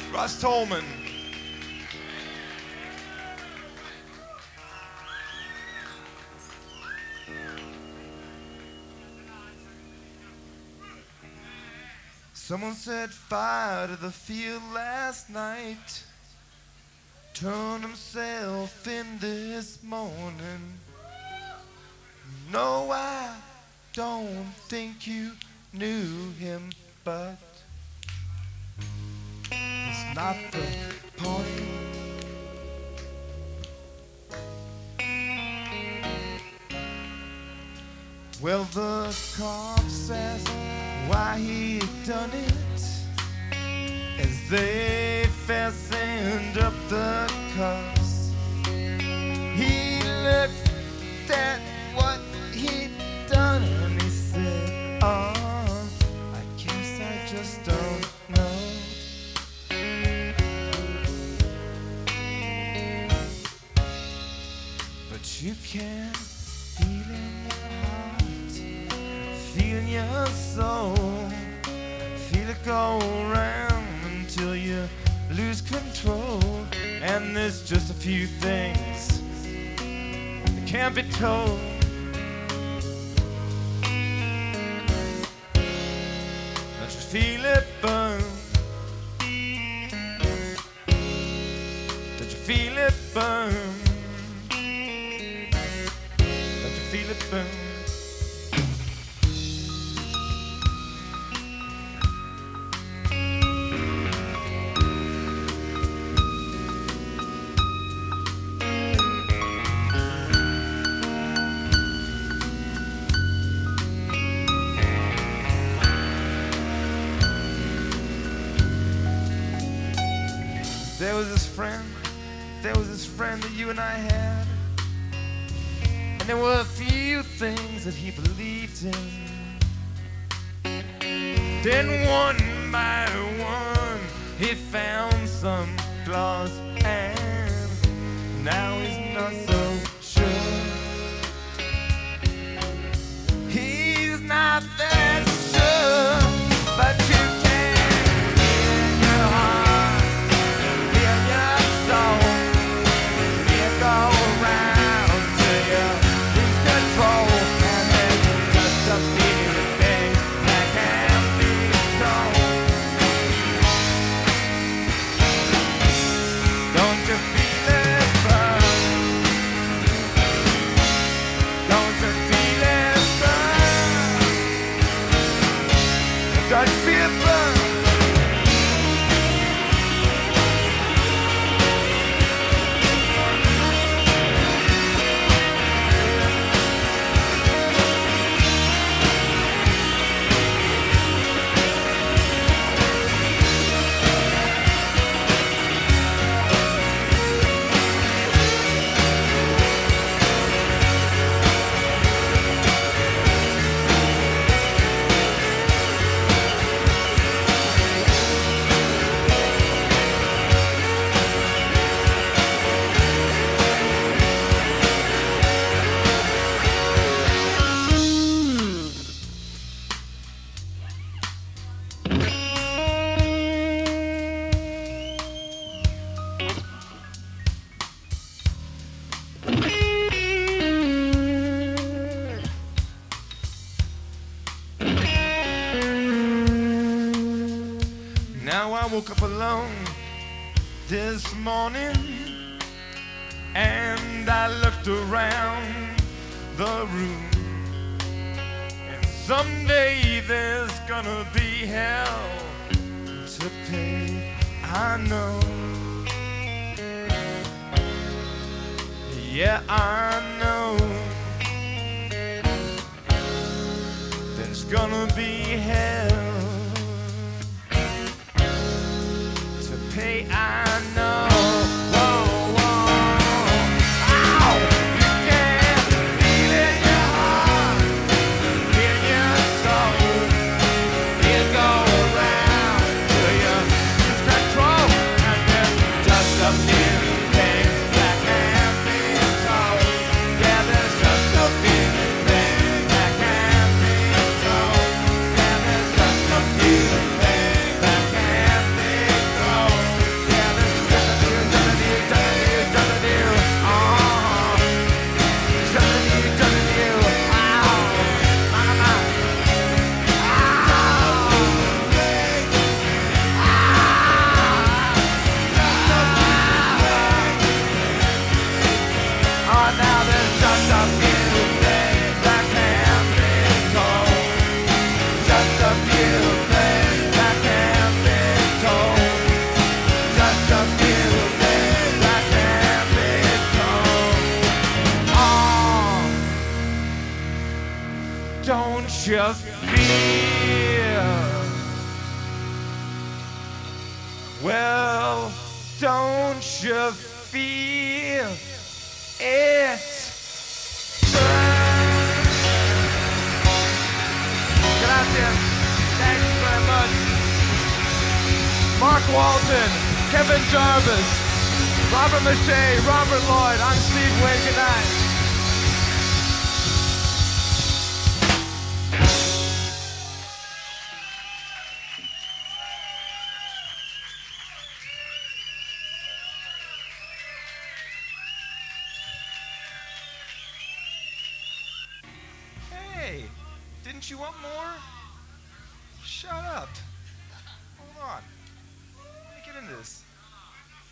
Russ Tolman. Someone set fire to the field last night, turned himself in this morning. No, I don't think you knew him, but it's not the point. Well, the cops asked why he done it as they fastened up the cuffs. He looked at what he'd done and he said, oh, I guess I just don't know. But you can feel in your heart, feel in your soul, feel it go around until you lose control. And there's just a few things that can't be told. Don't you feel it burn? Don't you feel it burn? Don't you feel it burn? There was this friend that you and I had, and there were a few things that he believed in. Then one by one he found some flaws, and now he's not so sure. He's not that sure, but you can in your heart. Woke up alone this morning and I looked around the room, and someday there's gonna be hell to pay, I know. Yeah, I know there's gonna be hell. Hey, I know. Whoa, whoa. Ow! You can feel it in your heart, feel in your soul. Feel go around till you lose control. And there's just a few things that can't be told. Yeah, there's just a few things that can't be told. Yeah, there's you feel? Well, don't you feel it? Gracias. Thank you very much. Mark Walton, Kevin Jarvis, Robert Mache, Robert Lloyd. I'm Steve Wynn. Good night. Hey, didn't you want more? Shut up. Hold on. Let me get into this.